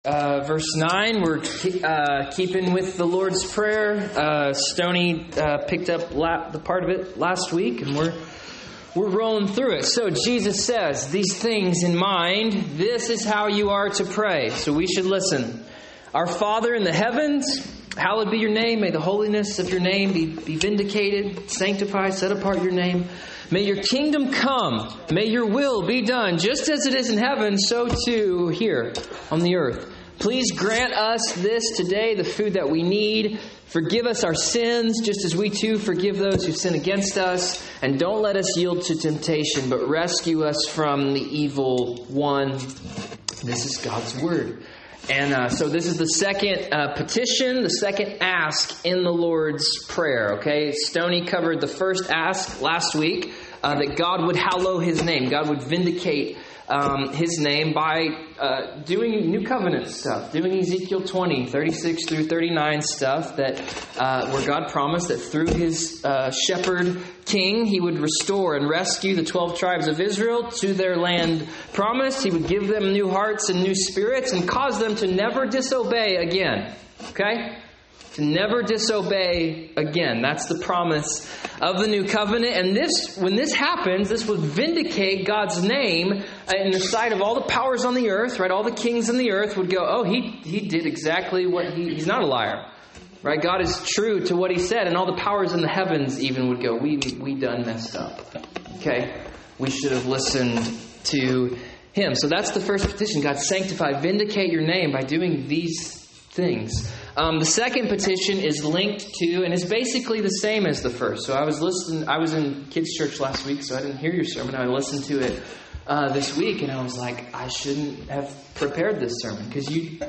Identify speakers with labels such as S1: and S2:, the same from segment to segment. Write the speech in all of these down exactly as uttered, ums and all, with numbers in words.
S1: Uh, verse nine, we're uh, keeping with the Lord's Prayer. Uh, Stoney uh, picked up la- the part of it last week, and we're we're rolling through it. So Jesus says, these things in mind, this is how you are to pray. So we should listen. Our Father in the heavens, hallowed be your name. May the holiness of your name be, be vindicated, sanctified, set apart your name. May your kingdom come. May your will be done, just as it is in heaven, so too here on the earth. Please grant us this today, the food that we need. Forgive us our sins, just as we too forgive those who sin against us. And don't let us yield to temptation, but rescue us from the evil one. This is God's word. And uh, so this is the second uh, petition, the second ask in the Lord's Prayer. Okay, Stoney covered the first ask last week, uh, that God would hallow His name. God would vindicate um, His name by uh, doing New Covenant stuff, doing Ezekiel twenty, thirty-six through thirty-nine stuff that uh, where God promised that through His uh, shepherd king, He would restore and rescue the twelve tribes of Israel to their land promised. He would give them new hearts and new spirits and cause them to never disobey again. Okay? To never disobey again. That's the promise of the new covenant. And this, when this happens, this would vindicate God's name in the sight of all the powers on the earth, right? All the kings on the earth would go, oh, he, he did exactly what he, he's not a liar. Right? God is true to what He said, and all the powers in the heavens even would go, we we done messed up. Okay? We should have listened to Him. So that's the first petition. God, sanctify, vindicate your name by doing these things. Um, the second petition is linked to, and is basically the same as the first. So I was listening, I was in kids' church last week, so I didn't hear your sermon. I listened to it uh, this week, and I was like, I shouldn't have prepared this sermon, because you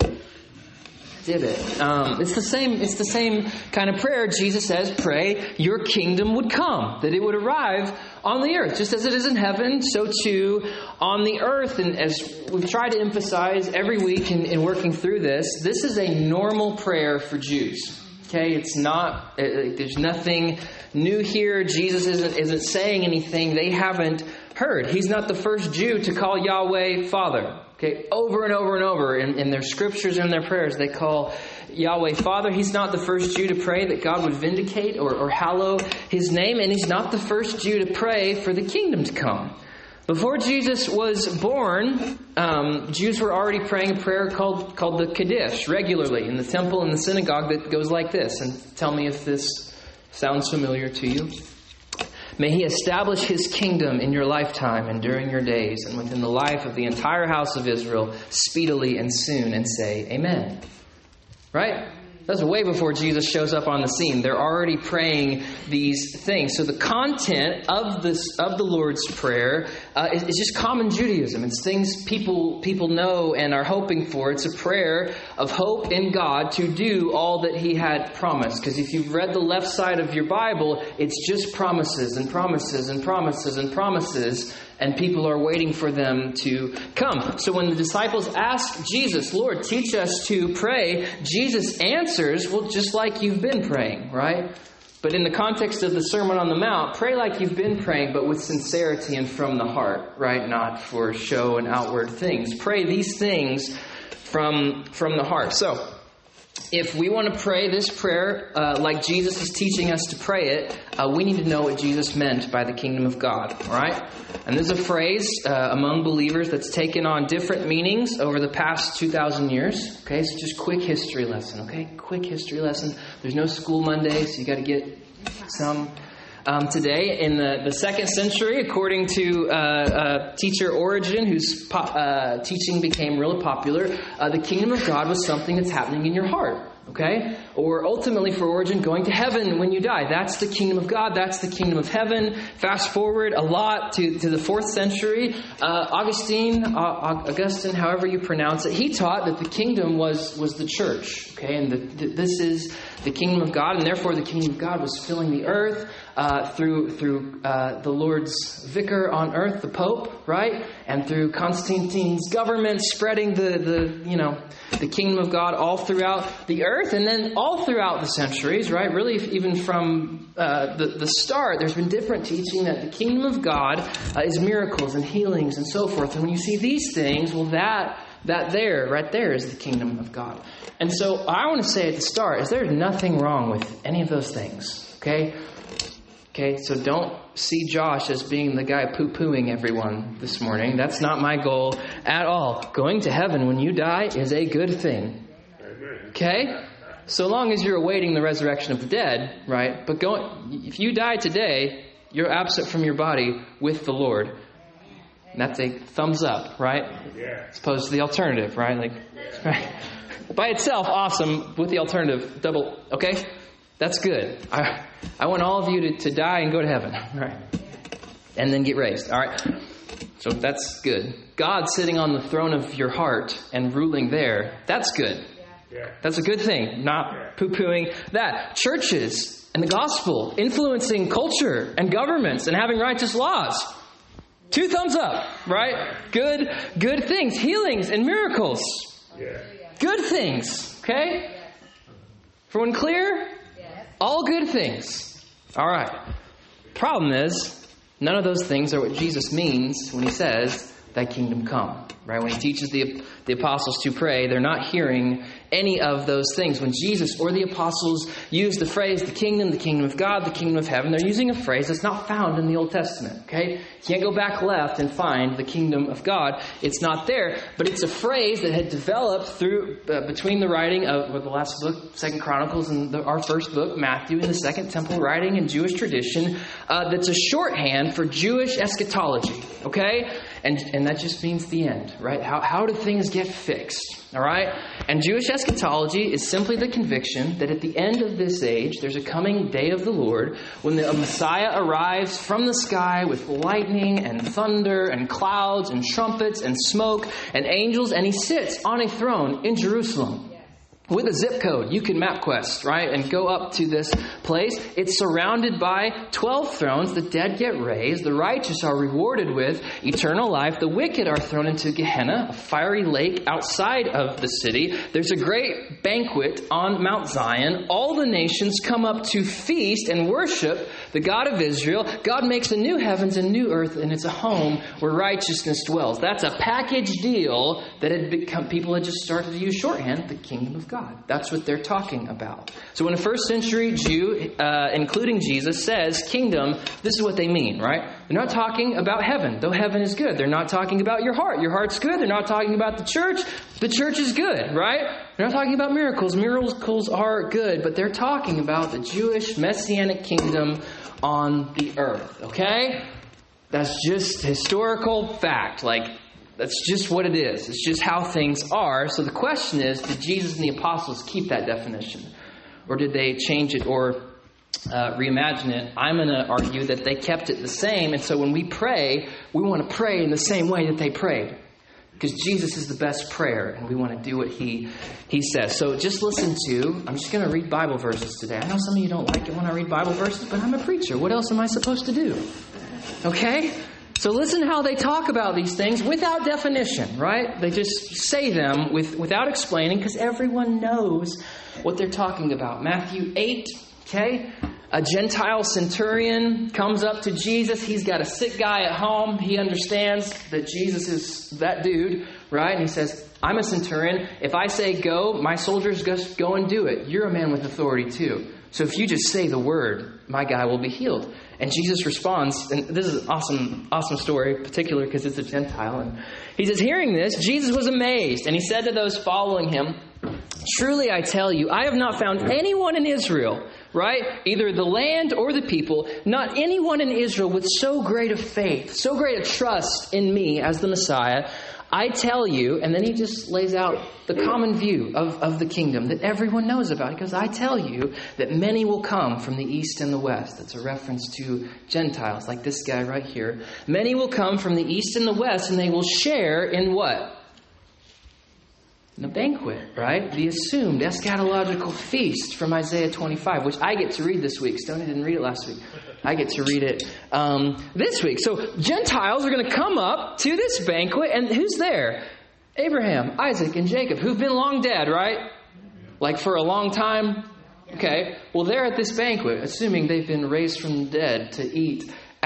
S1: did it. Um, it's the same. It's the same kind of prayer. Jesus says, "Pray your kingdom would come, that it would arrive on the earth, just as it is in heaven, so too on the earth." And as we've tried to emphasize every week in, in working through this, this is a normal prayer for Jews. Okay, it's not. Uh, there's nothing new here. Jesus isn't isn't saying anything they haven't heard. He's not the first Jew to call Yahweh Father. Okay, over and over and over in, in their scriptures and their prayers, they call Yahweh Father. He's not the first Jew to pray that God would vindicate or, or hallow His name. And He's not the first Jew to pray for the kingdom to come. Before Jesus was born, um, Jews were already praying a prayer called, called the Kaddish regularly in the temple and the synagogue that goes like this. And tell me if this sounds familiar to you. May He establish His kingdom in your lifetime and during your days and within the life of the entire house of Israel speedily and soon, and say, Amen. Right? That's way before Jesus shows up on the scene. They're already praying these things. So the content of this of the Lord's Prayer uh, is, is just common Judaism. It's things people people know and are hoping for. It's a prayer of hope in God to do all that He had promised. Because if you've read the left side of your Bible, it's just promises and promises and promises and promises. And people are waiting for them to come. So when the disciples ask Jesus, Lord, teach us to pray, Jesus answers, well, just like you've been praying, right? But in the context of the Sermon on the Mount, pray like you've been praying, but with sincerity and from the heart, right? Not for show and outward things. Pray these things from, from the heart. So if we want to pray this prayer uh, like Jesus is teaching us to pray it, uh, we need to know what Jesus meant by the kingdom of God, all right? And there's a phrase uh, among believers that's taken on different meanings over the past two thousand years. Okay, so just quick history lesson, okay? Quick history lesson. There's no school Monday, so you got to get some um, today. In the, the second century, according to uh, uh, teacher Origen, whose po- uh, teaching became really popular, uh, the kingdom of God was something that's happening in your heart. Okay? Or ultimately for Origen, going to heaven when you die. That's the kingdom of God. That's the kingdom of heaven. Fast forward a lot to, to the fourth century. Uh, Augustine, uh, Augustine, however you pronounce it, he taught that the kingdom was, was the church. Okay? And the, the, this is the kingdom of God. And therefore the kingdom of God was filling the earth uh, through, through uh, the Lord's vicar on earth, the Pope, right? And through Constantine's government spreading the, the you know, the kingdom of God all throughout the earth, and then all throughout the centuries, right? Really, even from uh, the, the start, there's been different teaching that the kingdom of God uh, is miracles and healings and so forth. And when you see these things, well, that that there, right there is the kingdom of God. And so I want to say at the start is there's nothing wrong with any of those things. Okay? Okay, so don't see Josh as being the guy poo-pooing everyone this morning. That's not my goal at all. Going to heaven when you die is a good thing. Okay? So long as you're awaiting the resurrection of the dead, right? But going, if you die today, you're absent from your body with the Lord. And that's a thumbs up, right? As opposed to the alternative, right? Like, right? By itself, awesome. With the alternative, double, okay? That's good. I, I want all of you to, to die and go to heaven, right? And then get raised, all right? So that's good. God sitting on the throne of your heart and ruling there, that's good. That's a good thing, not poo-pooing that. Churches and the gospel influencing culture and governments and having righteous laws. Two thumbs up, right? Good, good things. Healings and miracles. Good things, okay? Everyone clear? All good things. All right. Problem is, none of those things are what Jesus means when he says, thy kingdom come. Right? When he teaches the, the apostles to pray, they're not hearing any of those things. When Jesus or the apostles use the phrase, the kingdom, the kingdom of God, the kingdom of heaven, they're using a phrase that's not found in the Old Testament. Okay? You can't go back left and find the kingdom of God. It's not there. But it's a phrase that had developed through uh, between the writing of well, the last book, Second Chronicles, and the, our first book, Matthew, and the Second Temple writing in Jewish tradition. Uh, that's a shorthand for Jewish eschatology. Okay? And and that just means the end, right? How how do things get fixed? All right? And Jewish eschatology is simply the conviction that at the end of this age, there's a coming day of the Lord when the Messiah arrives from the sky with lightning and thunder and clouds and trumpets and smoke and angels, and he sits on a throne in Jerusalem. With a zip code, you can MapQuest, right, and go up to this place. It's surrounded by twelve thrones. The dead get raised. The righteous are rewarded with eternal life. The wicked are thrown into Gehenna, a fiery lake outside of the city. There's a great banquet on Mount Zion. All the nations come up to feast and worship the God of Israel. God makes a new heavens and new earth, and it's a home where righteousness dwells. That's a package deal that had become, people had just started to use shorthand, the kingdom of God. That's what they're talking about. So when a first century Jew, uh, including Jesus, says kingdom, this is what they mean, right? They're not talking about heaven, though heaven is good. They're not talking about your heart. Your heart's good. They're not talking about the church. The church is good, right? They're not talking about miracles. Miracles are good, but they're talking about the Jewish messianic kingdom on the earth, okay? That's just historical fact, like that's just what it is. It's just how things are. So the question is, did Jesus and the apostles keep that definition? Or did they change it or uh, reimagine it? I'm going to argue that they kept it the same. And so when we pray, we want to pray in the same way that they prayed. Because Jesus is the best prayer, and we want to do what he he says. So just listen to, I'm just going to read Bible verses today. I know some of you don't like it when I read Bible verses, but I'm a preacher. What else am I supposed to do? Okay? So listen how they talk about these things without definition, right? They just say them with without explaining because everyone knows what they're talking about. Matthew eight, okay? A Gentile centurion comes up to Jesus. He's got a sick guy at home. He understands that Jesus is that dude, right? And he says, I'm a centurion. If I say go, my soldiers just go and do it. You're a man with authority too. So if you just say the word, my guy will be healed. And Jesus responds, and this is an awesome, awesome story, particularly because it's a Gentile. And he says, hearing this, Jesus was amazed. And he said to those following him, truly I tell you, I have not found anyone in Israel, right? Either the land or the people, not anyone in Israel with so great a faith, so great a trust in me as the Messiah. I tell you, and then he just lays out the common view of, of the kingdom that everyone knows about. Because I tell you that many will come from the east and the west. That's a reference to Gentiles, like this guy right here. Many will come from the east and the west, and they will share in what? In the banquet, right? The assumed eschatological feast from Isaiah twenty-five, which I get to read this week. Stoney didn't read it last week. I get to read it um, this week. So Gentiles are going to come up to this banquet, and who's there? Abraham, Isaac, and Jacob, who've been long dead, right? Like for a long time. Okay. Well, they're at this banquet, assuming they've been raised from the dead to eat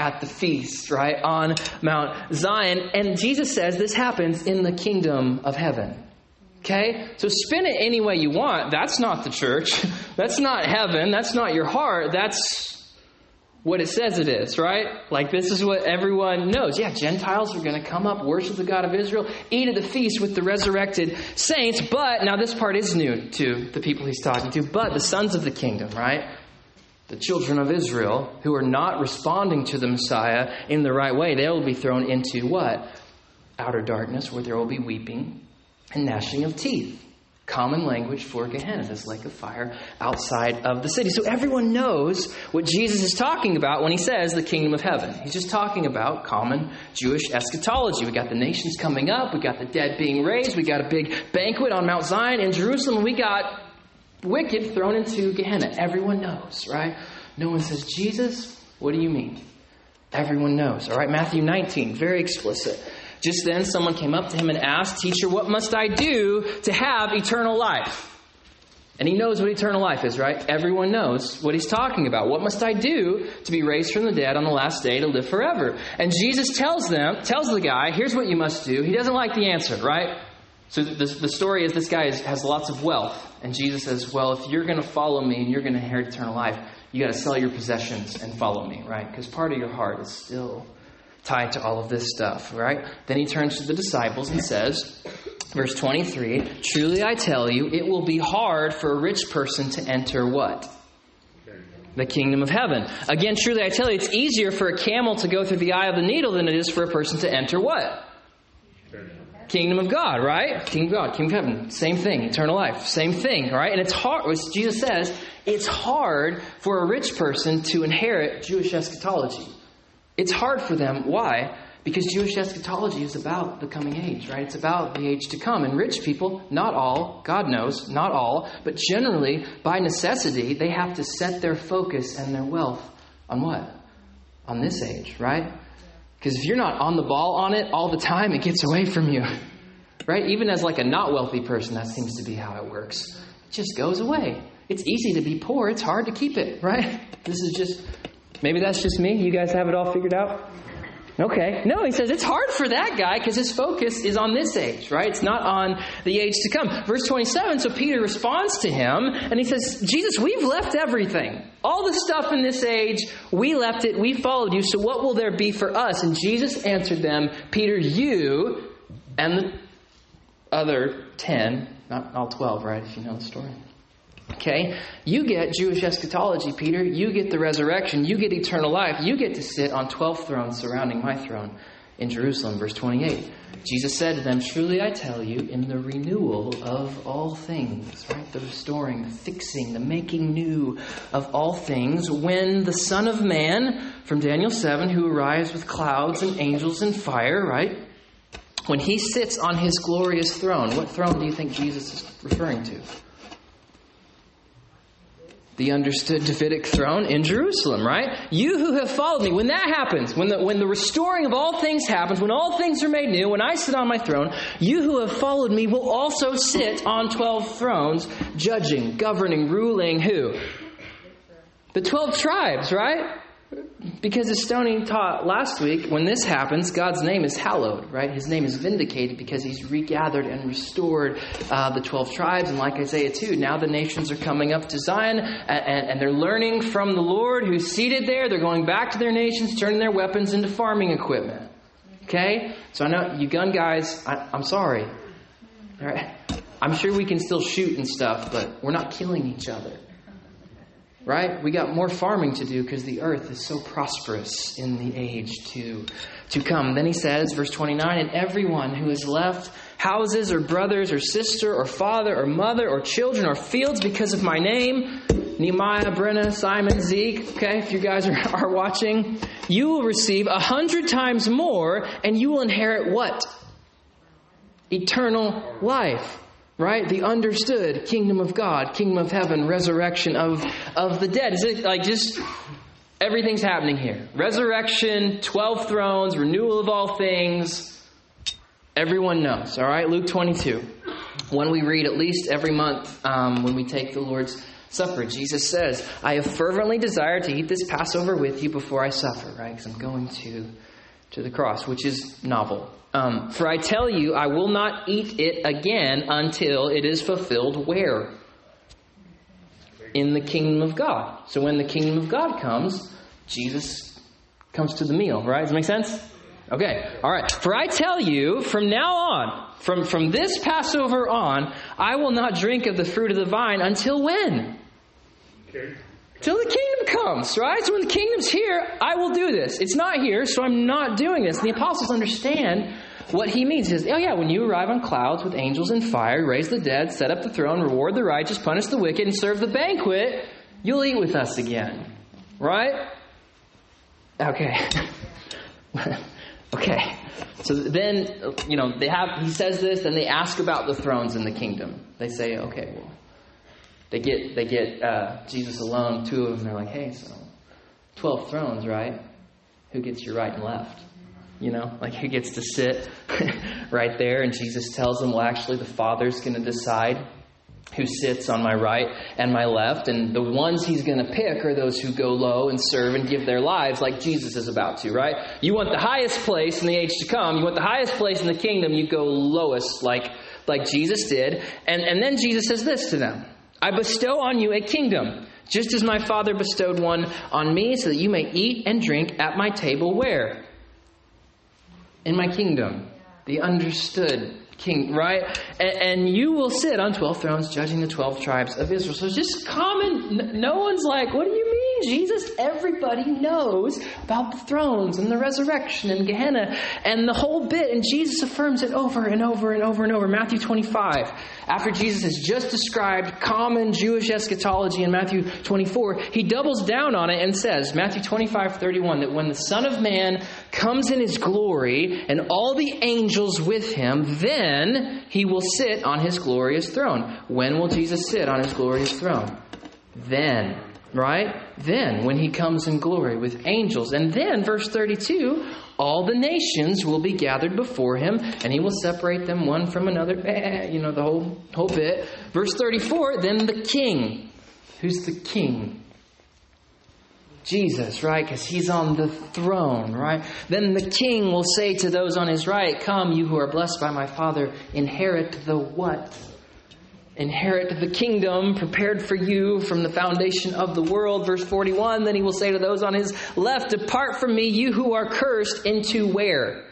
S1: at the feast, right, on Mount Zion. And Jesus says this happens in the kingdom of heaven. Okay? So spin it any way you want. That's not the church. That's not heaven. That's not your heart. That's what it says it is, right? Like, this is what everyone knows. Yeah, Gentiles are going to come up, worship the God of Israel, eat at the feast with the resurrected saints. But, now this part is new to the people he's talking to, but the sons of the kingdom, right? The children of Israel who are not responding to the Messiah in the right way, they will be thrown into what? Outer darkness, where there will be weeping and gnashing of teeth. Common language for Gehenna, this lake of fire outside of the city. So everyone knows what Jesus is talking about when he says the kingdom of heaven. He's just talking about common Jewish eschatology. We got the nations coming up. We got the dead being raised. We got a big banquet on Mount Zion in Jerusalem. We got wicked thrown into Gehenna. Everyone knows, right? No one says, Jesus, what do you mean? Everyone knows, all right? Matthew nineteen, very explicit. Just then someone came up to him and asked, Teacher, what must I do to have eternal life? And he knows what eternal life is, right? Everyone knows what he's talking about. What must I do to be raised from the dead on the last day to live forever? And Jesus tells them, tells the guy, here's what you must do. He doesn't like the answer, right? So the, the story is this guy is, has lots of wealth. And Jesus says, well, if you're going to follow me and you're going to inherit eternal life, you got to sell your possessions and follow me, right? Because part of your heart is still tied to all of this stuff, right? Then he turns to the disciples and says, verse twenty-three, truly I tell you, it will be hard for a rich person to enter what? The kingdom of heaven. Again, truly I tell you, it's easier for a camel to go through the eye of the needle than it is for a person to enter what? Kingdom of God, right? Kingdom of God, kingdom of heaven, same thing. Eternal life, same thing, right? And it's hard, as Jesus says, it's hard for a rich person to inherit Jewish eschatology. It's hard for them. Why? Because Jewish eschatology is about the coming age, right? It's about the age to come. And rich people, not all, God knows, not all, but generally, by necessity, they have to set their focus and their wealth on what? On this age, right? Because if you're not on the ball on it all the time, it gets away from you, right? Even as like a not wealthy person, that seems to be how it works. It just goes away. It's easy to be poor. It's hard to keep it, right? This is just... Maybe that's just me. You guys have it all figured out? Okay. No, he says it's hard for that guy because his focus is on this age, right? It's not on the age to come. Verse twenty-seven, so Peter responds to him and he says, Jesus, we've left everything. All the stuff in this age, we left it. We followed you. So what will there be for us? And Jesus answered them, Peter, you and the other ten, not all twelve, right? If you know the story. Okay, you get Jewish eschatology, Peter. You get the resurrection. You get eternal life. You get to sit on twelve thrones surrounding my throne in Jerusalem. Verse twenty-eight. Jesus said to them, truly I tell you, in the renewal of all things, right? The restoring, the fixing, the making new of all things, when the Son of Man, from Daniel seven, who arrives with clouds and angels and fire, right? When he sits on his glorious throne, what throne do you think Jesus is referring to? The understood Davidic throne in Jerusalem, right? You who have followed me, when that happens, when the, when the restoring of all things happens, when all things are made new, when I sit on my throne, you who have followed me will also sit on twelve thrones, judging, governing, ruling who? The twelve tribes, right? Because as Stoney taught last week, when this happens, God's name is hallowed, right? His name is vindicated because he's regathered and restored uh, the twelve tribes. And like Isaiah two, now the nations are coming up to Zion and, and, and they're learning from the Lord who's seated there. They're going back to their nations, turning their weapons into farming equipment. Okay? So I know you gun guys, I, I'm sorry. All right? I'm sure we can still shoot and stuff, but we're not killing each other. Right? We got more farming to do because the earth is so prosperous in the age to, to come. Then he says, verse twenty-nine, and everyone who has left houses or brothers or sister or father or mother or children or fields because of my name, Nehemiah, Brenna, Simon, Zeke, okay, if you guys are, are watching, you will receive a hundred times more and you will inherit what? Eternal life. Right? The understood kingdom of God, kingdom of heaven, resurrection of, of the dead. Is it like just everything's happening here? Resurrection, twelve thrones, renewal of all things. Everyone knows. All right? Luke twenty-two. One we read at least every month um, when we take the Lord's Supper. Jesus says, I have fervently desired to eat this Passover with you before I suffer, right? Because I'm going to, to the cross, which is novel. Um, For I tell you, I will not eat it again until it is fulfilled where? In the kingdom of God. So when the kingdom of God comes, Jesus comes to the meal, right? Does that make sense? Okay, all right. For I tell you, from now on, from, from this Passover on, I will not drink of the fruit of the vine until when? Okay. Till the kingdom comes, right? So when the kingdom's here, I will do this. It's not here, so I'm not doing this. And the apostles understand what he means. He says, oh yeah, when you arrive on clouds with angels in fire, raise the dead, set up the throne, reward the righteous, punish the wicked, and serve the banquet, you'll eat with us again. Right? Okay. Okay. So then, you know, they have, he says this, and they ask about the thrones in the kingdom. They say, okay, well, they get, they get uh, Jesus alone, two of them, they're like, hey, so twelve thrones, right? Who gets your right and left? You know, like who gets to sit right there? And Jesus tells them, well, actually, the Father's going to decide who sits on my right and my left. And the ones he's going to pick are those who go low and serve and give their lives like Jesus is about to, right? You want the highest place in the age to come. You want the highest place in the kingdom. You go lowest like, like Jesus did. And, and then Jesus says this to them. I bestow on you a kingdom, just as my Father bestowed one on me, so that you may eat and drink at my table where? In my kingdom. The understood king, right? And, and you will sit on twelve thrones judging the twelve tribes of Israel. So it's just common. No one's like, what do you mean, Jesus? Everybody knows about the thrones and the resurrection and Gehenna and the whole bit. And Jesus affirms it over and over and over and over. Matthew twenty-five. After Jesus has just described common Jewish eschatology in Matthew twenty-four, he doubles down on it and says, Matthew twenty-five thirty-one, that when the Son of Man comes in his glory and all the angels with him, then he will sit on his glorious throne. When will Jesus sit on his glorious throne? Then, right? Then, when he comes in glory with angels. And then, verse thirty-two, all the nations will be gathered before him, and he will separate them one from another. You know, the whole, whole bit. Verse thirty-four, then the king. Who's the king? Jesus, right? Because he's on the throne, right? Then the king will say to those on his right, come, you who are blessed by my Father, inherit the what? Inherit the kingdom prepared for you from the foundation of the world. Verse forty-one, then he will say to those on his left, depart from me, you who are cursed, into where?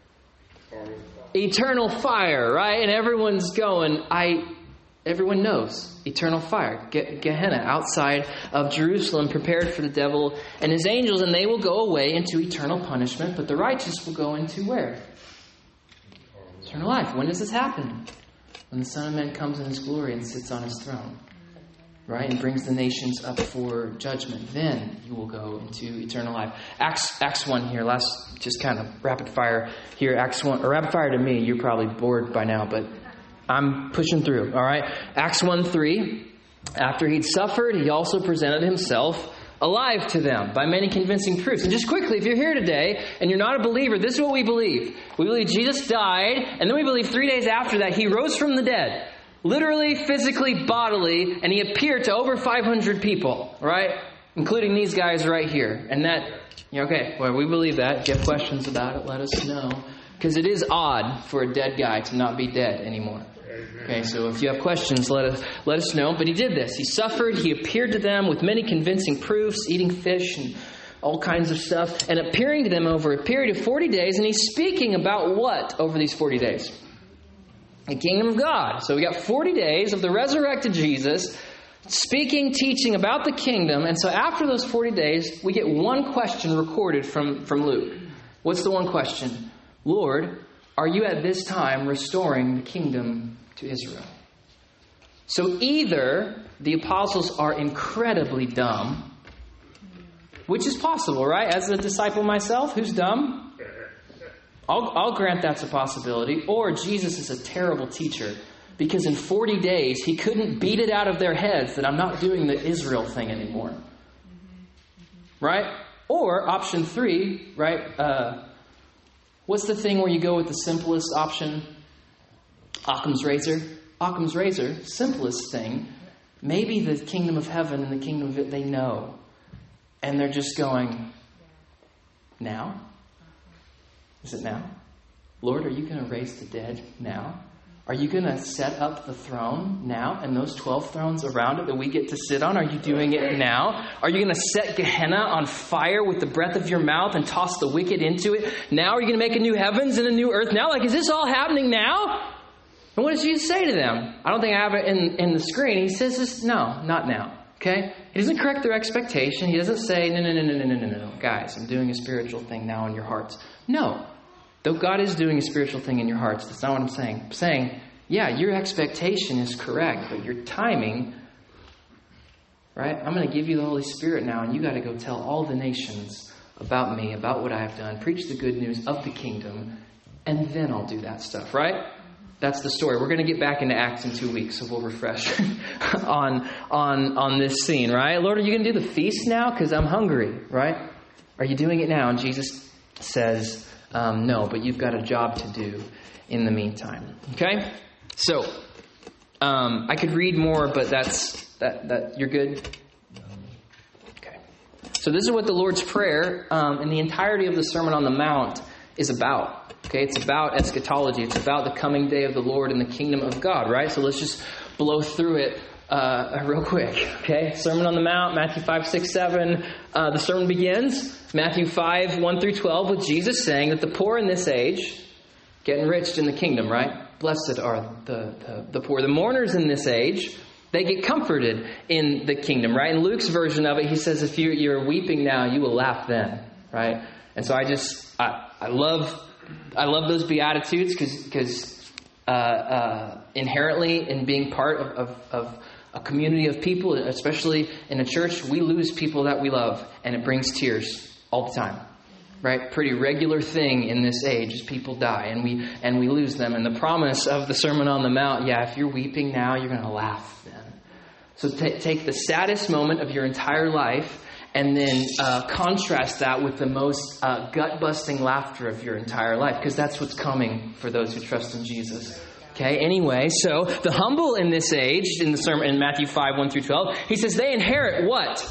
S1: Eternal fire, right? And everyone's going, I... Everyone knows. Eternal fire. Ge- Gehenna, outside of Jerusalem, prepared for the devil and his angels, and they will go away into eternal punishment, but the righteous will go into where? Eternal life. When does this happen? When the Son of Man comes in his glory and sits on his throne, right? And brings the nations up for judgment. Then you will go into eternal life. Acts, Acts one here, last, just kind of rapid fire here. Acts one, or rapid fire to me, you're probably bored by now, but I'm pushing through, all right? Acts one three, after he'd suffered, he also presented himself alive to them by many convincing proofs. And just quickly, if you're here today and you're not a believer, this is what we believe. We believe Jesus died, and then we believe three days after that, he rose from the dead. Literally, physically, bodily, and he appeared to over five hundred people, right? Including these guys right here. And that, okay, well, we believe that. If you have questions about it, let us know. Because it is odd for a dead guy to not be dead anymore. Okay, so if you have questions, let us let us know. But he did this. He suffered. He appeared to them with many convincing proofs, eating fish and all kinds of stuff, and appearing to them over a period of forty days. And he's speaking about what over these forty days? The kingdom of God. So we got forty days of the resurrected Jesus speaking, teaching about the kingdom. And so after those forty days, we get one question recorded from, from Luke. What's the one question? Lord, are you at this time restoring the kingdom to Israel? So either the apostles are incredibly dumb, which is possible, right? As a disciple myself, who's dumb? I'll, I'll grant that's a possibility. Or Jesus is a terrible teacher, because in forty days he couldn't beat it out of their heads that I'm not doing the Israel thing anymore. Right? Or option three, right? Uh, What's the thing where you go with the simplest option? Occam's razor. Occam's razor, simplest thing. Maybe the kingdom of heaven and the kingdom of it, they know. And they're just going, now? Is it now? Lord, are you going to raise the dead now? Are you going to set up the throne now and those twelve thrones around it that we get to sit on? Are you doing it now? Are you going to set Gehenna on fire with the breath of your mouth and toss the wicked into it now? Are you going to make a new heavens and a new earth now? Like, is this all happening now? And what does Jesus say to them? I don't think I have it in, in the screen. He says this, no, not now. Okay? He doesn't correct their expectation. He doesn't say, no, no, no, no, no, no, no, no. Guys, I'm doing a spiritual thing now in your hearts. No. Though God is doing a spiritual thing in your hearts, that's not what I'm saying. I'm saying, yeah, your expectation is correct, but your timing, right? I'm going to give you the Holy Spirit now, and you got to go tell all the nations about me, about what I have done. Preach the good news of the kingdom, and then I'll do that stuff, right? That's the story. We're going to get back into Acts in two weeks, so we'll refresh on on on this scene, right? Lord, are you going to do the feast now? Because I'm hungry, right? Are you doing it now? And Jesus says, um, no, but you've got a job to do in the meantime. Okay? So, um, I could read more, but that's that. That you're good. Okay. So this is what the Lord's Prayer um, and the entirety of the Sermon on the Mount is about. Okay, it's about eschatology. It's about the coming day of the Lord and the kingdom of God, right? So let's just blow through it uh, real quick. Okay, Sermon on the Mount, Matthew five, six, seven. Uh, the sermon begins, Matthew five, one through twelve, with Jesus saying that the poor in this age get enriched in the kingdom, right? Blessed are the, the, the poor. The mourners in this age, they get comforted in the kingdom, right? In Luke's version of it, he says, if you're, you're weeping now, you will laugh then, right? And so I just, I, I love... I love those Beatitudes because because uh, uh, inherently in being part of, of, of a community of people, especially in a church, we lose people that we love, and it brings tears all the time, right? Pretty regular thing in this age is people die and we and we lose them. And the promise of the Sermon on the Mount, yeah, if you're weeping now, you're going to laugh then. So t- take the saddest moment of your entire life and then uh, contrast that with the most uh, gut-busting laughter of your entire life, because that's what's coming for those who trust in Jesus. Okay, anyway, so the humble in this age, in the sermon in Matthew five, one through twelve, he says they inherit what?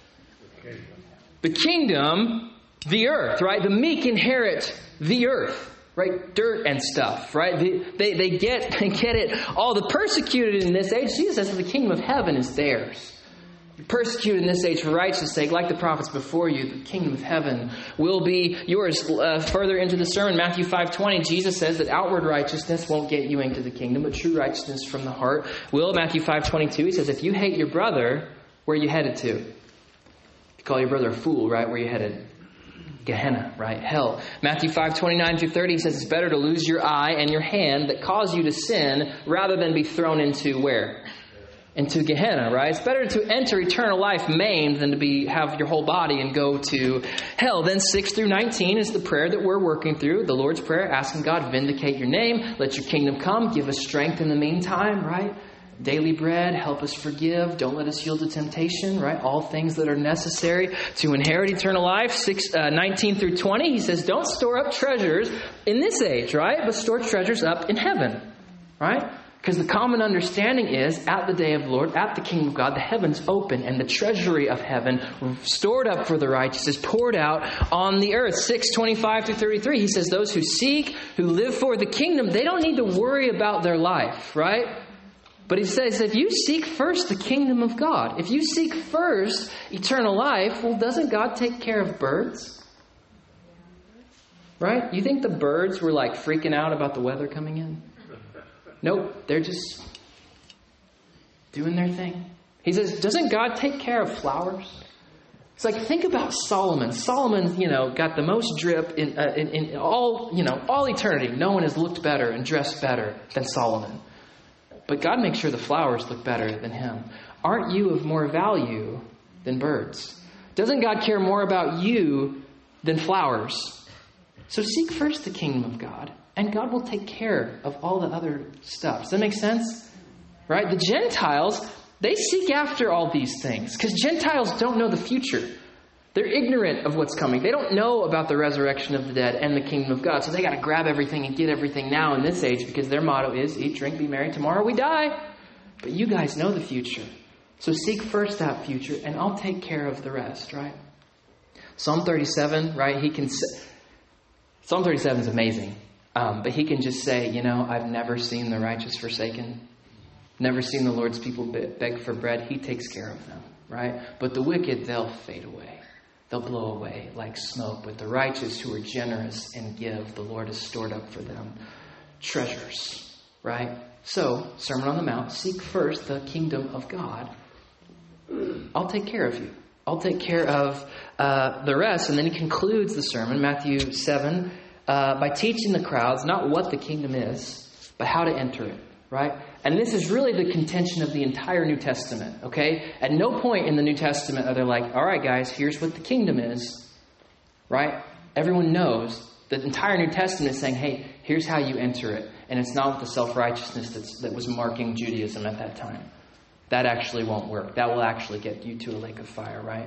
S1: The kingdom, the earth, right? The meek inherit the earth, right? Dirt and stuff, right? They, they, they, get, they get it. All the persecuted in this age, Jesus says that the kingdom of heaven is theirs. You're persecuted in this age for righteousness' sake, like the prophets before you. The kingdom of heaven will be yours. Uh, further into the sermon, Matthew five twenty, Jesus says that outward righteousness won't get you into the kingdom, but true righteousness from the heart will. Matthew five twenty-two, he says, if you hate your brother, where are you headed to? You call your brother a fool, right? Where are you headed? Gehenna, right? Hell. Matthew five twenty-nine through thirty, he says it's better to lose your eye and your hand that cause you to sin rather than be thrown into where? Into Gehenna, right? It's better to enter eternal life maimed than to be have your whole body and go to hell. Then six through nineteen is the prayer that we're working through, the Lord's Prayer, asking God, vindicate your name, let your kingdom come, give us strength in the meantime, right? Daily bread, help us forgive, don't let us yield to temptation, right? All things that are necessary to inherit eternal life. Six, uh, nineteen through twenty, he says, don't store up treasures in this age, right? But store treasures up in heaven, right? Because the common understanding is, at the day of the Lord, at the kingdom of God, the heavens open and the treasury of heaven stored up for the righteous is poured out on the earth. six twenty-five through thirty-three, he says, those who seek, who live for the kingdom, they don't need to worry about their life, right? But he says, if you seek first the kingdom of God, if you seek first eternal life, well, doesn't God take care of birds? Right? You think the birds were like freaking out about the weather coming in? Nope, they're just doing their thing. He says, doesn't God take care of flowers? It's like, think about Solomon. Solomon, you know, got the most drip in, uh, in, in all, you know, all eternity. No one has looked better and dressed better than Solomon. But God makes sure the flowers look better than him. Aren't you of more value than birds? Doesn't God care more about you than flowers? So seek first the kingdom of God, and God will take care of all the other stuff. Does that make sense? Right? The Gentiles, they seek after all these things because Gentiles don't know the future. They're ignorant of what's coming. They don't know about the resurrection of the dead and the kingdom of God. So they got to grab everything and get everything now in this age because their motto is eat, drink, be merry. Tomorrow we die. But you guys know the future. So seek first that future, and I'll take care of the rest, right? Psalm thirty-seven, right? He can say, Psalm thirty-seven is amazing. Um, but he can just say, you know, I've never seen the righteous forsaken. Never seen the Lord's people beg for bread. He takes care of them, right? But the wicked, they'll fade away. They'll blow away like smoke. But the righteous who are generous and give, the Lord has stored up for them treasures, right? So, Sermon on the Mount, seek first the kingdom of God. I'll take care of you. I'll take care of uh, the rest. And then he concludes the sermon, Matthew seven, uh, by teaching the crowds not what the kingdom is, but how to enter it, right? And this is really the contention of the entire New Testament, okay? At no point in the New Testament are they like, all right, guys, here's what the kingdom is, right? Everyone knows the entire New Testament is saying, hey, here's how you enter it. And it's not with the self-righteousness that's, that was marking Judaism at that time. That actually won't work. That will actually get you to a lake of fire, right?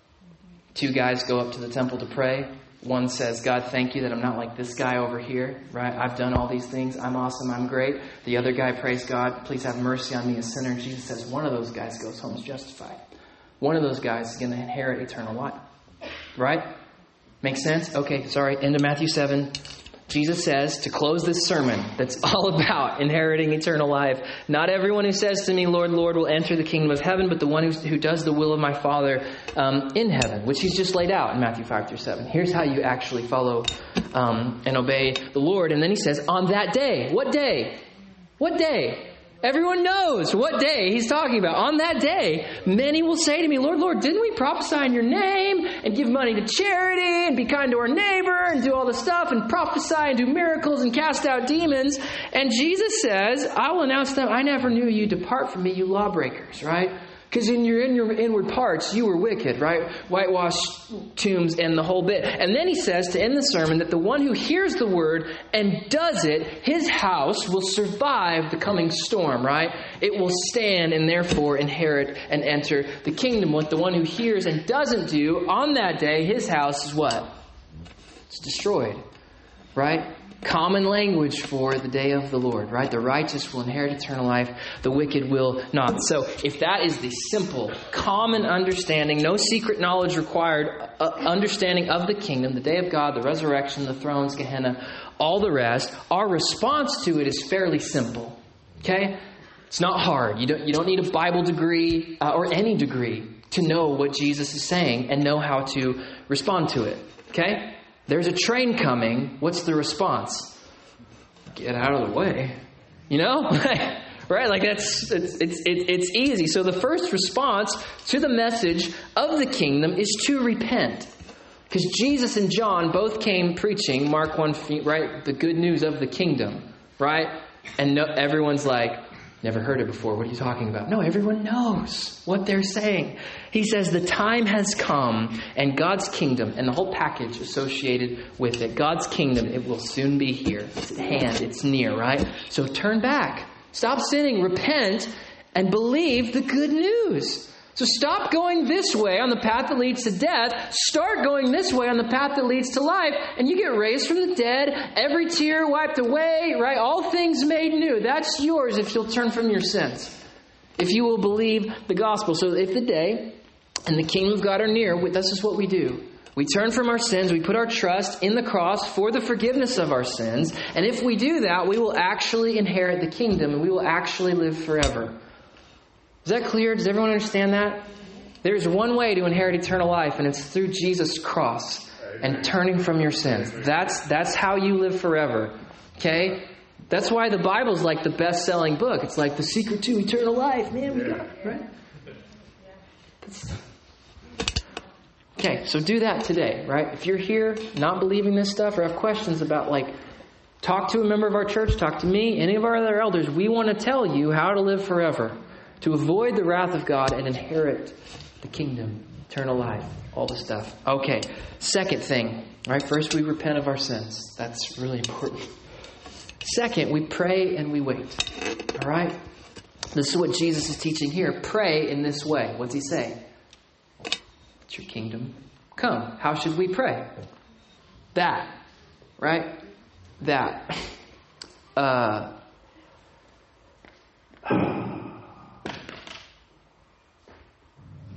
S1: Two guys go up to the temple to pray. One says, God, thank you that I'm not like this guy over here, right? I've done all these things. I'm awesome. I'm great. The other guy prays, God, please have mercy on me, a sinner. And Jesus says, one of those guys goes home justified. One of those guys is going to inherit eternal life, right? Makes sense? Okay, sorry. Into Matthew seven. Jesus says, to close this sermon that's all about inheriting eternal life, not everyone who says to me, Lord, Lord, will enter the kingdom of heaven, but the one who, who does the will of my Father um, in heaven, which he's just laid out in Matthew five through seven. Here's how you actually follow um, and obey the Lord. And then he says, on that day. What day? What day? Everyone knows what day he's talking about. On that day, many will say to me, Lord, Lord, didn't we prophesy in your name and give money to charity and be kind to our neighbor and do all this stuff and prophesy and do miracles and cast out demons? And Jesus says, I will announce them, I never knew you. Depart from me, you lawbreakers, right? Because in your, in your inward parts, you were wicked, right? Whitewashed tombs and the whole bit. And then he says to end the sermon that the one who hears the word and does it, his house will survive the coming storm, right? It will stand and therefore inherit and enter the kingdom. What the one who hears and doesn't do, on that day, his house is what? It's destroyed, right? Common language for the day of the Lord, right? The righteous will inherit eternal life. The wicked will not. So if that is the simple, common understanding, no secret knowledge required, uh, understanding of the kingdom, the day of God, the resurrection, the thrones, Gehenna, all the rest, our response to it is fairly simple. Okay? It's not hard. You don't, you don't need a Bible degree uh, or any degree to know what Jesus is saying and know how to respond to it. Okay? There's a train coming. What's the response? Get out of the way. You know? Right? Like that's, it's, it's, it's easy. So the first response to the message of the kingdom is to repent. Because Jesus and John both came preaching, Mark one, right? The good news of the kingdom. Right? And no, everyone's like, never heard it before. What are you talking about? No, everyone knows what they're saying. He says the time has come and God's kingdom and the whole package associated with it. God's kingdom, it will soon be here. It's at hand. It's near, right? So turn back. Stop sinning. Repent and believe the good news. So stop going this way on the path that leads to death. Start going this way on the path that leads to life. And you get raised from the dead. Every tear wiped away, right? All things made new. That's yours if you'll turn from your sins. If you will believe the gospel. So if the day and the kingdom of God are near, this is what we do. We turn from our sins. We put our trust in the cross for the forgiveness of our sins. And if we do that, we will actually inherit the kingdom and we will actually live forever. Is that clear? Does everyone understand that? There's one way to inherit eternal life, and it's through Jesus' cross and turning from your sins. That's that's how you live forever. Okay? That's why the Bible's like the best-selling book. It's like the secret to eternal life. Man, we got it, right? That's... Okay, so do that today, right? If you're here not believing this stuff or have questions about, like, talk to a member of our church, talk to me, any of our other elders. We want to tell you how to live forever. To avoid the wrath of God and inherit the kingdom, eternal life, all the stuff. Okay, second thing, right? First, we repent of our sins. That's really important. Second, we pray and we wait. All right? This is what Jesus is teaching here. Pray in this way. What's he saying? It's your kingdom come. How should we pray? That, right? That. Uh...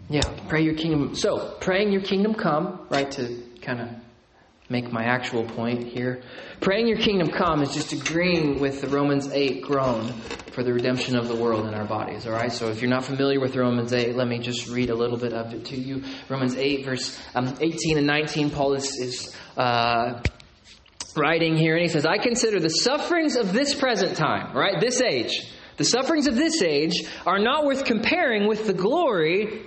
S1: Yeah, pray your kingdom. So, praying your kingdom come, right, to kind of make my actual point here. Praying your kingdom come is just agreeing with the Romans eight groan for the redemption of the world in our bodies, all right? So if you're not familiar with Romans eight, let me just read a little bit of it to you. Romans eight, verse um, eighteen and nineteen, Paul is, is uh, writing here, and he says, I consider the sufferings of this present time, right, this age, the sufferings of this age are not worth comparing with the glory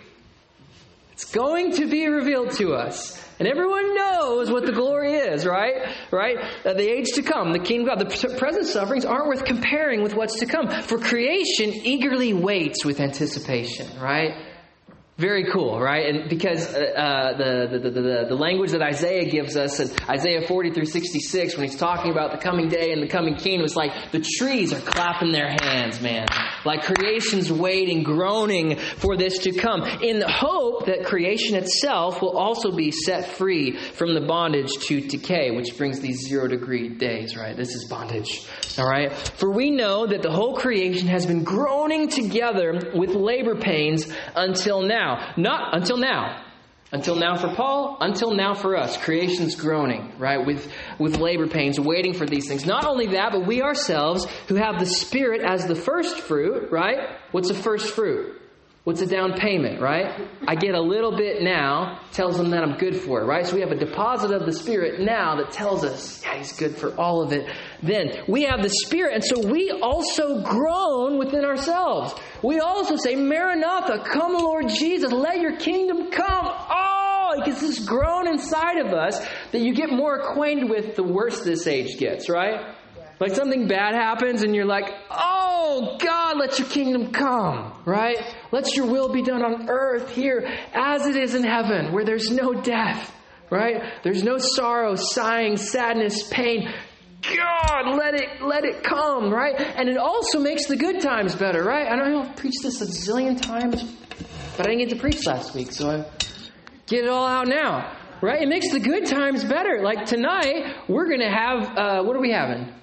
S1: it's going to be revealed to us. And everyone knows what the glory is, right? Right? Uh, the age to come, the kingdom of God. The present sufferings aren't worth comparing with what's to come. For creation eagerly waits with anticipation, right? Very cool, right? And because uh, the, the, the, the language that Isaiah gives us, in Isaiah forty through sixty-six, when he's talking about the coming day and the coming kingdom, it's like the trees are clapping their hands, man. Like creation's waiting, groaning for this to come, in the hope that creation itself will also be set free from the bondage to decay, which brings these zero degree days, right? This is bondage, all right? For we know that the whole creation has been groaning together with labor pains until now. Not until now. Until now for Paul, until now for us. Creation's groaning, right? With, with labor pains, waiting for these things. Not only that, but we ourselves who have the Spirit as the first fruit, right? What's a first fruit? What's a down payment, right? I get a little bit now, tells them that I'm good for it, right? So we have a deposit of the Spirit now that tells us, yeah, He's good for all of it. Then we have the Spirit, and so we also groan within ourselves. We also say, Maranatha, come Lord Jesus, let your kingdom come. Oh, it gets this groan inside of us that you get more acquainted with the worse this age gets, right? Like something bad happens and you're like, oh, God, let your kingdom come, right? Let your will be done on earth here as it is in heaven, where there's no death, right? There's no sorrow, sighing, sadness, pain. God, let it let it come, right? And it also makes the good times better, right? I know I've preached this a zillion times, but I didn't get to preach last week, so I get it all out now, right? It makes the good times better. Like tonight, we're going to have, uh, what are we having?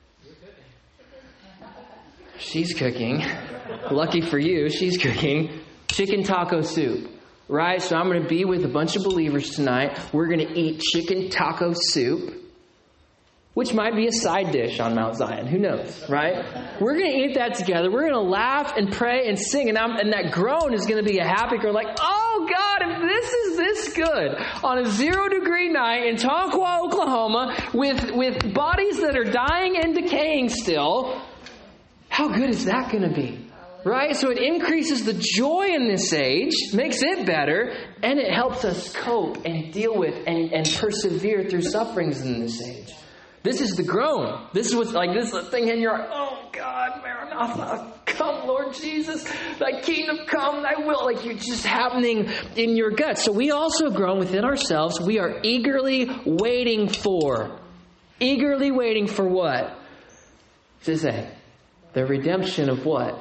S1: She's cooking. Lucky for you, she's cooking chicken taco soup, right? So I'm going to be with a bunch of believers tonight. We're going to eat chicken taco soup, which might be a side dish on Mount Zion. Who knows, right? We're going to eat that together. We're going to laugh and pray and sing. And, I'm, and that groan is going to be a happy groan. Like, oh, God, if this is this good on a zero degree night in Tonkawa, Oklahoma, with, with bodies that are dying and decaying still, how good is that going to be? Right? So it increases the joy in this age, makes it better, and it helps us cope and deal with and, and persevere through sufferings in this age. This is the groan. This is what's like, this is the thing in your heart. Oh God, Maranatha, come Lord Jesus, thy kingdom come, thy will. Like you're just happening in your gut. So we also groan within ourselves. We are eagerly waiting for. Eagerly waiting for what? To say, the redemption of what?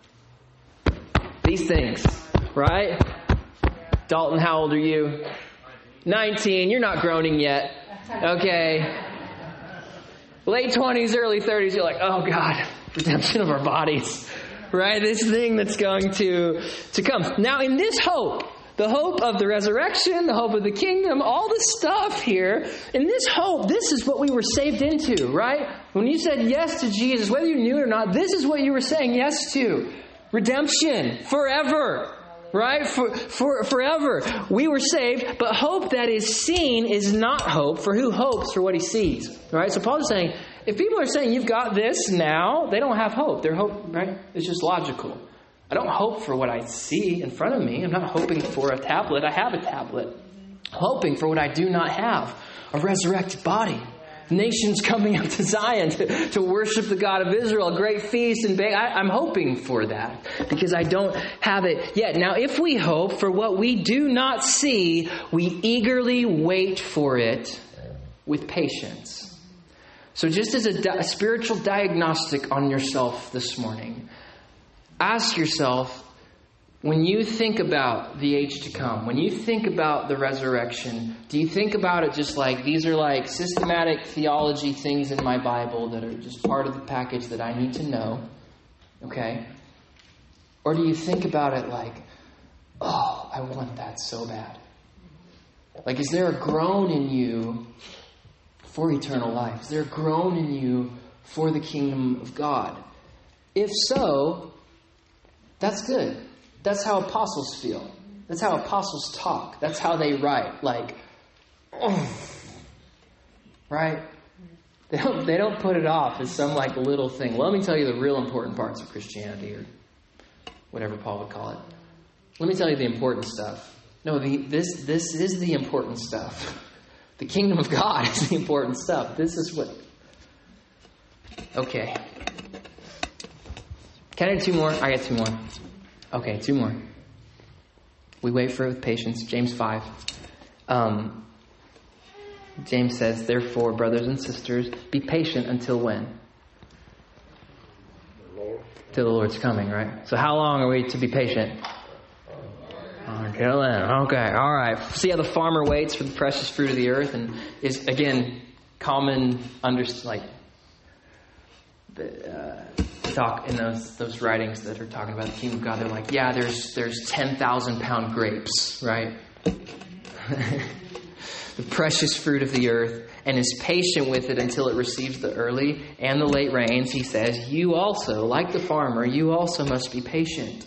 S1: These things, right? Dalton, how old are you? nineteen. You're not groaning yet. Okay. Late twenties, early thirties, you're like, oh God, redemption of our bodies. Right? This thing that's going to, to come. Now, in this hope, the hope of the resurrection, the hope of the kingdom, all the stuff here, in this hope, this is what we were saved into, right? When you said yes to Jesus, whether you knew it or not, this is what you were saying yes to. Redemption, forever, right? For, for forever. We were saved, but hope that is seen is not hope, for who hopes for what he sees, right? So Paul is saying, if people are saying you've got this now, they don't have hope. Their hope, right, is just logical. I don't hope for what I see in front of me. I'm not hoping for a tablet. I have a tablet. I'm hoping for what I do not have, a resurrected body. Nations coming up to Zion to, to worship the God of Israel, a great feast. and ba- I, I'm hoping for that because I don't have it yet. Now, if we hope for what we do not see, we eagerly wait for it with patience. So just as a, di- a spiritual diagnostic on yourself this morning, ask yourself, when you think about the age to come, when you think about the resurrection, do you think about it just like these are like systematic theology things in my Bible that are just part of the package that I need to know? Okay? Or do you think about it like, oh, I I want that so bad. Like, is there a groan in you for eternal life? Is there a groan in you for the kingdom of God? If so, that's good. That's how apostles feel. That's how apostles talk. That's how they write. Like, oh, right? They don't, they don't put it off as some like little thing. Well, let me tell you the real important parts of Christianity, or whatever Paul would call it. Let me tell you the important stuff. No, the, this this is the important stuff. The kingdom of God is the important stuff. This is what... Okay. Can I do two more? I got two more. Okay, two more. We wait for it with patience. James five. Um, James says, therefore, brothers and sisters, be patient until when? Till the Lord's coming, right? So how long are we to be patient? Until then. Okay, all right. See how the farmer waits for the precious fruit of the earth, and is, again, common, under, like, the, uh, talk in those those writings that are talking about the kingdom of God. They're like, yeah, there's there's ten thousand pound grapes, right? The precious fruit of the earth, and is patient with it until it receives the early and the late rains. He says, you also, like the farmer, you also must be patient.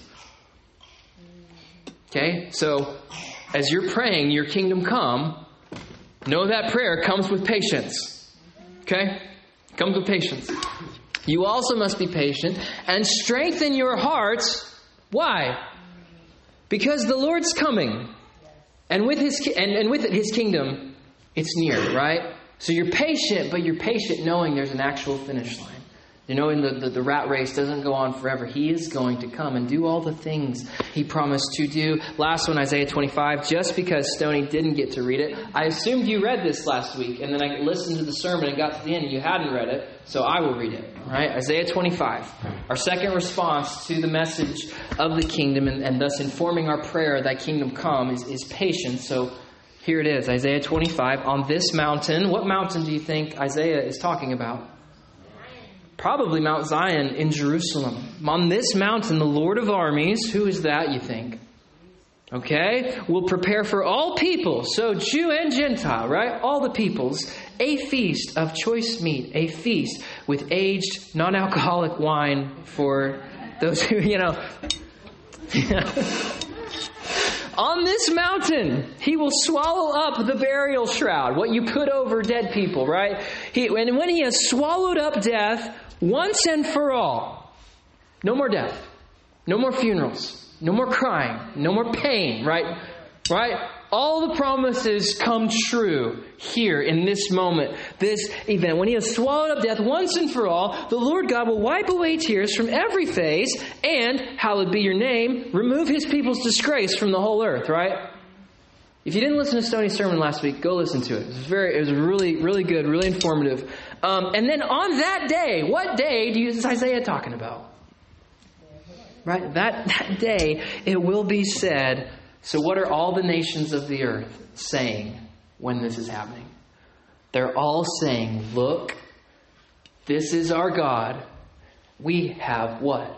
S1: Okay, so as you're praying, your kingdom come, know that prayer comes with patience. Okay, comes with patience. You also must be patient and strengthen your hearts. Why? Because the Lord's coming. And with his and, and with it, his kingdom, it's near, right? So you're patient, but you're patient knowing there's an actual finish line. You know, and the, the, the rat race doesn't go on forever. He is going to come and do all the things he promised to do. Last one, Isaiah twenty-five. Just because Stoney didn't get to read it, I assumed you read this last week, and then I listened to the sermon and got to the end and you hadn't read it, so I will read it. All right, Isaiah twenty-five. Our second response to the message of the kingdom, and, and thus informing our prayer that kingdom come, is, is patience. So here it is, Isaiah twenty-five. On this mountain, what mountain do you think Isaiah is talking about? Probably Mount Zion in Jerusalem. On this mountain, the Lord of armies, who is that, you think? Okay, will prepare for all people, so Jew and Gentile, right? All the peoples, a feast of choice meat, a feast with aged, non-alcoholic wine for those who, you know. On this mountain, he will swallow up the burial shroud, what you put over dead people, right? He, and when he has swallowed up death, once and for all, no more death, no more funerals, no more crying, no more pain, right? Right? All the promises come true here in this moment, this event. When he has swallowed up death once and for all, the Lord God will wipe away tears from every face and, hallowed be your name, remove his people's disgrace from the whole earth, right? If you didn't listen to Stoney's sermon last week, go listen to it. It was very, it was really, really good, really informative. Um, and then on that day, what day do you, is Isaiah talking about? Right? That, that day, it will be said, so what are all the nations of the earth saying when this is happening? They're all saying, look, this is our God. We have what?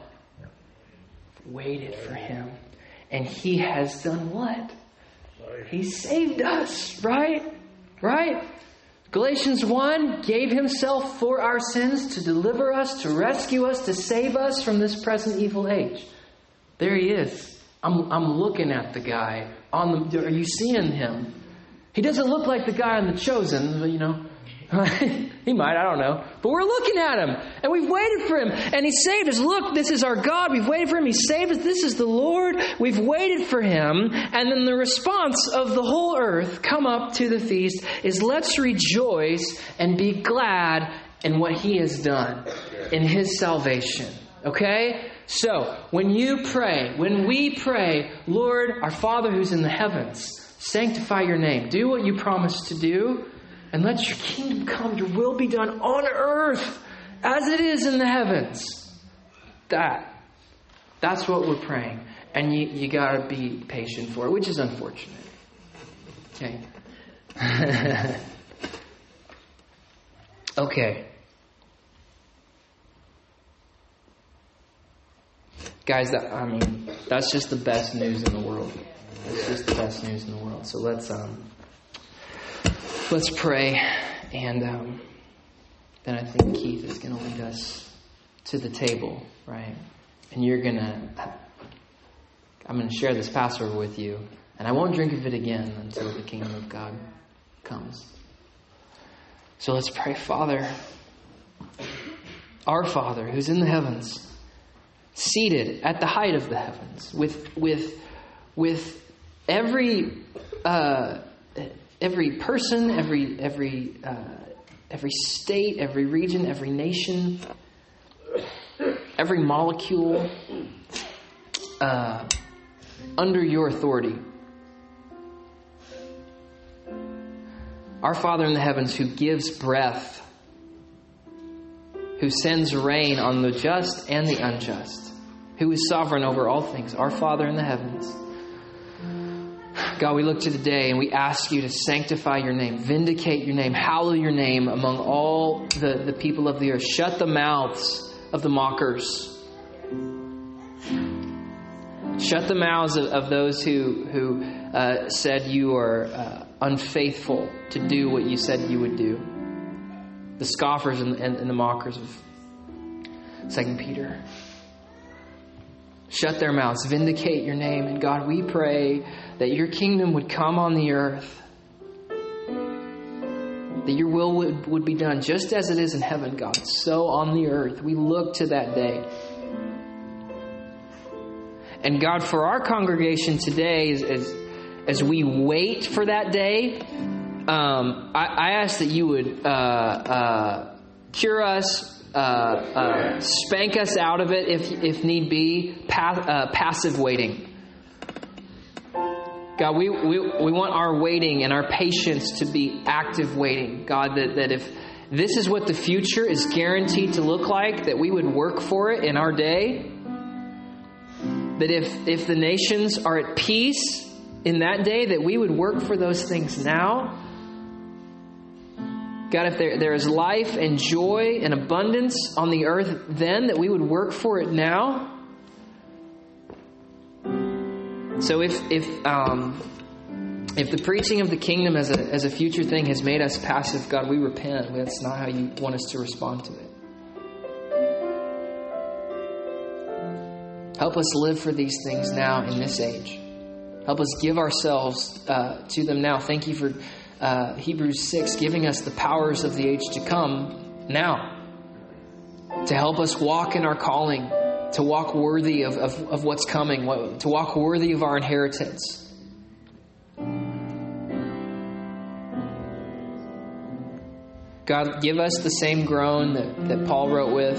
S1: Waited for him. And he has done what? He saved us, right? Right? Galatians one gave himself for our sins to deliver us, to rescue us, to save us from this present evil age. There he is. I'm I'm looking at the guy on the. Are you seeing him? He doesn't look like the guy on The Chosen, you know. He might, I don't know. But we're looking at him, and we've waited for him, and he saved us. Look, this is our God. We've waited for him. He saved us. This is the Lord. We've waited for him. And then the response of the whole earth come up to the feast is, let's rejoice and be glad in what he has done, in his salvation. Okay? So, when you pray, when we pray, Lord, our Father who's in the heavens, sanctify your name. Do what you promised to do. And let your kingdom come, your will be done on earth as it is in the heavens. That. That's what we're praying. And you, you got to be patient for it, which is unfortunate. Okay. Okay. Guys, that, I mean, that's just the best news in the world. It's just the best news in the world. So let's um, let's pray, and um, then I think Keith is going to lead us to the table, right? And you're going to, I'm going to share this Passover with you, and I won't drink of it again until the kingdom of God comes. So let's pray. Father, our Father who's in the heavens, seated at the height of the heavens, with with with every uh, every person, every every uh, every state, every region, every nation, every molecule uh, under your authority. Our Father in the heavens, who gives breath, who sends rain on the just and the unjust, who is sovereign over all things, our Father in the heavens. God, we look to the day and we ask you to sanctify your name, vindicate your name, hallow your name among all the, the people of the earth. Shut the mouths of the mockers. Shut the mouths of, of those who, who uh, said you are uh, unfaithful to do what you said you would do. The scoffers and, and, and the mockers of Second Peter. Shut their mouths. Vindicate your name. And God, we pray that your kingdom would come on the earth. That your will would, would be done just as it is in heaven, God. So on the earth. We look to that day. And God, for our congregation today, as, as, as we wait for that day, um, I, I ask that you would uh, uh, cure us, uh, uh, spank us out of it if if need be, pa- uh, passive waiting. God, we, we, we want our waiting and our patience to be active waiting. God, that, that if this is what the future is guaranteed to look like, that we would work for it in our day. That if, if the nations are at peace in that day, that we would work for those things now. God, if there, there is life and joy and abundance on the earth then, that we would work for it now. So if if um, if the preaching of the kingdom as a as a future thing has made us passive, God, we repent. That's not how you want us to respond to it. Help us live for these things now in this age. Help us give ourselves uh, to them now. Thank you for uh, Hebrews six giving us the powers of the age to come now. To help us walk in our calling. To walk worthy of, of, of what's coming. To walk worthy of our inheritance. God, give us the same groan that, that Paul wrote with.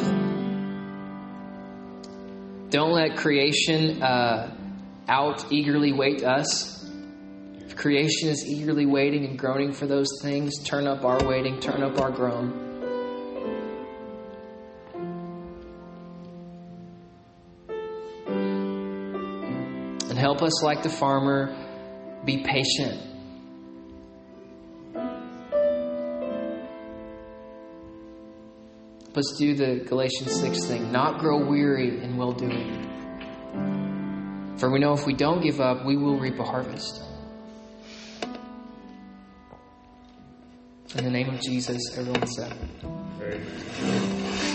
S1: Don't let creation uh, out eagerly wait us. If creation is eagerly waiting and groaning for those things, turn up our waiting, turn up our groan. And help us, like the farmer, be patient. Let's do the Galatians six thing. Not grow weary in well-doing. For we know if we don't give up, we will reap a harvest. In the name of Jesus, everyone said. Amen.